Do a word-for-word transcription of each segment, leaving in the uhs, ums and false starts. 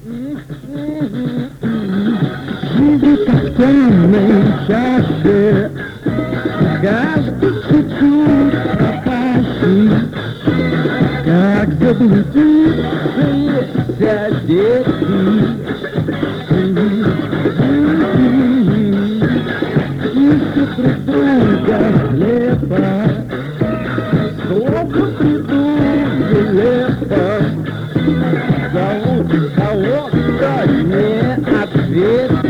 Жизнь как темной чаше, как бы чуть-чуть пропащий, как заблудившиеся дети. Ищут друг друга слепо, сколько придут нелепо, зовут кого-то не ответить.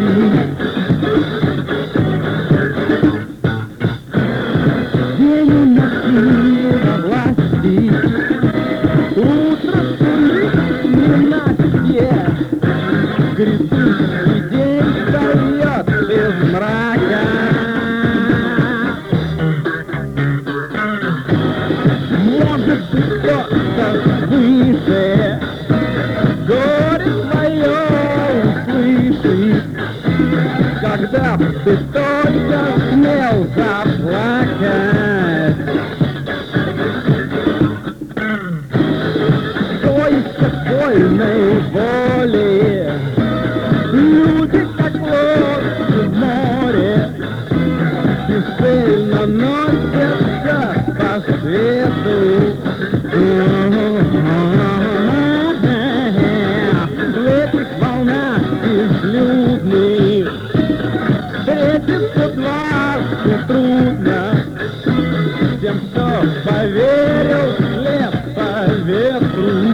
День у нас мира власти, утро сулит ненастье, грядущий день встает из мрака. Может быть, кто-то выше горе твое услышит, когда ты только смел заплакать. Той спокойной воли люди, как лодки в море, бесцельно носятся по свету. В этих волнах безлюдных встретиться дважды трудно тем, кто поверил вслед по ветру.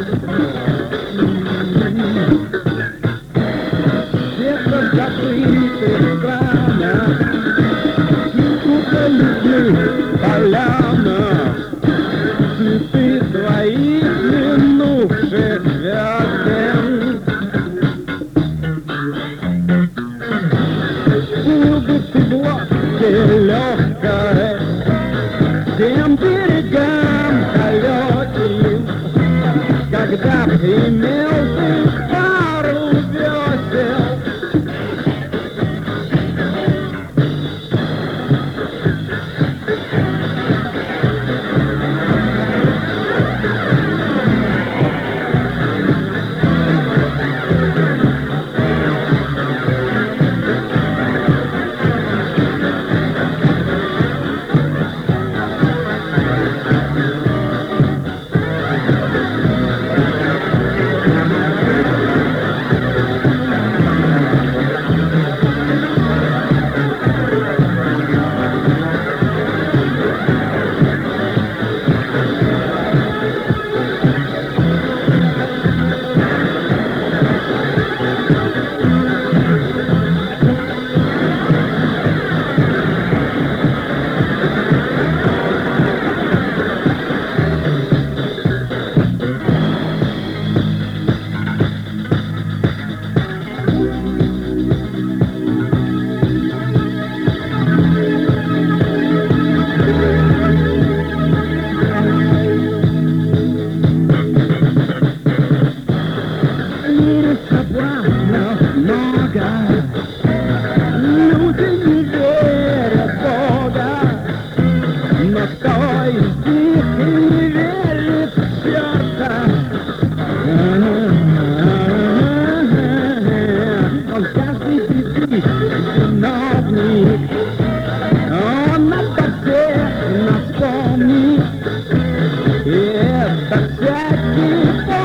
Где-то в закрытых странах, скучных полянах, цветы твоих минувших весен. Был бы ты в лодке легкой, тем берегам далеким, когда б имел ты пару весел. Люди не верят в Бога, но кто из них не верит в черта? Он каждый сидит виновник, он обо всех нас помнит, и это всякий